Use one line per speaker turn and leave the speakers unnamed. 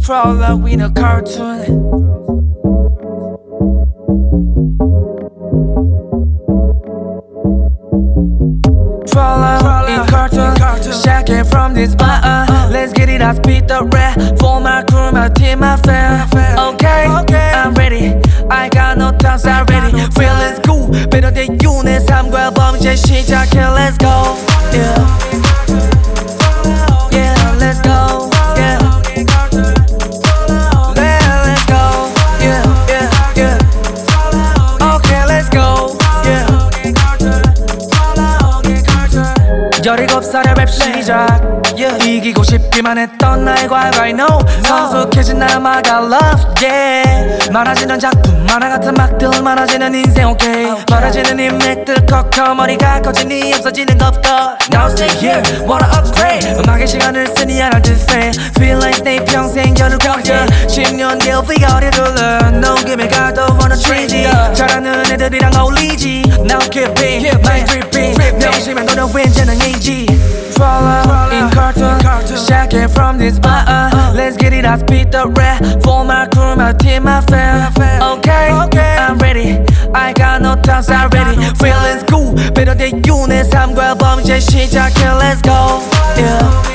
Prologue with a cartoon. Prologue in cartoon. Shacking from this button. Let's get it, I speed the rap. For my crew, my team, my fam. Okay, I'm ready. I got no time, I'm ready. Feeling cool, better than you. 내 삶과 범죄 시작해. Let's go. Yeah. Yeah, let's go. Yeah. Let's go. Yeah, yeah, yeah. Okay, let's go. Yeah. 17살의 랩 시작. 이기고 싶기만 했던 나의 과거 I know. 성숙해진 나마가 love yeah. 많아지는 작품 만화같은 막들 많아지는 인생 okay. 멀어지는 인맥들 커커 머리가 커지니 없어지는 것도 Now stay here wanna upgrade. 음악의 시간을 쓰니 안 할 듯해. Feel like stay 평생 겨를 평생 10년 뒤에 우리가 어리들러 녹음에 가도 wanna treat it. 잘하는 애들이랑 어울리지. Now keep it my dripping. 명심한 노력 왠 재능이지. Follow in cartoon. Shacking from this button. Let's get it, I speed the rap. For my crew, my team, my fam. Okay, I'm ready. I got no time, I'm ready. Feeling cool, better than you. 내 삶과 범죄 시작해. Let's go. Yeah.